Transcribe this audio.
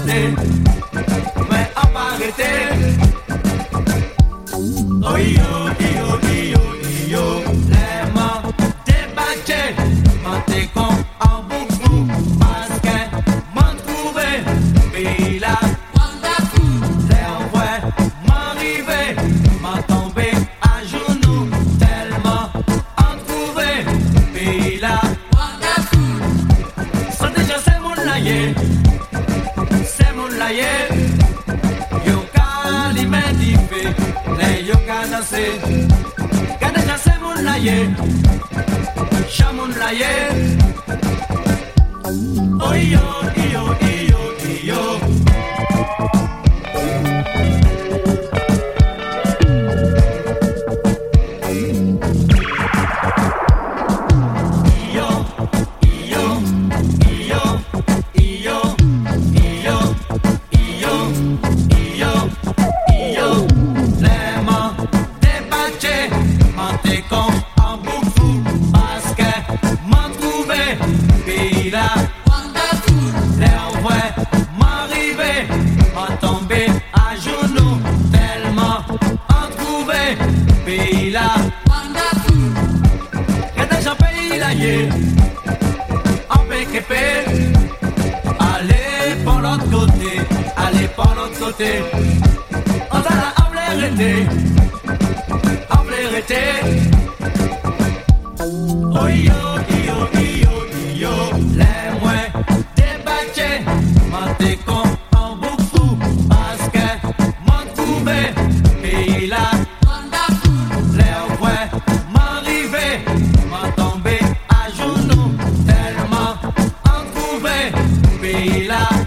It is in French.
côté, mais à pas arrêter. Oh yo, yo, yo, yo, les mains débattues, mentez con en boucle, parce que m'en trouver, pays là, les envois m'arriver, m'en tomber à genoux, tellement en trouver, pays là. Ça déjà c'est mon laïe, yo kalimedife, les yo kanase, kadeja c'est mon laïe, chamon laïe, oh yo, yo, yo, yo. Allez par l'autre côté, on va arrêter, oh yo, yo, yo, yo, les moins débattés, mentez con en beaucoup, parce que m'en trouver, pays là, les ouais, m'arriver, m'en tomber à genoux, tellement en trouver, pays là.